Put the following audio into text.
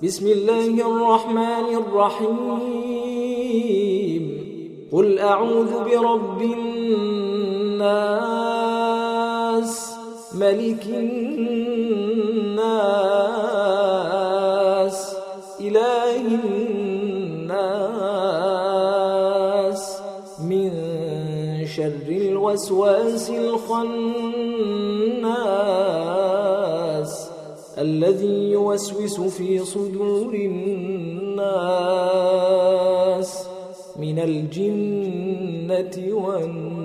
بسم الله الرحمن الرحيم قل أعوذ برب الناس ملك الناس إله الناس من شر الوسواس الخناس الذي يوسوس في صدور الناس من الجنة والناس.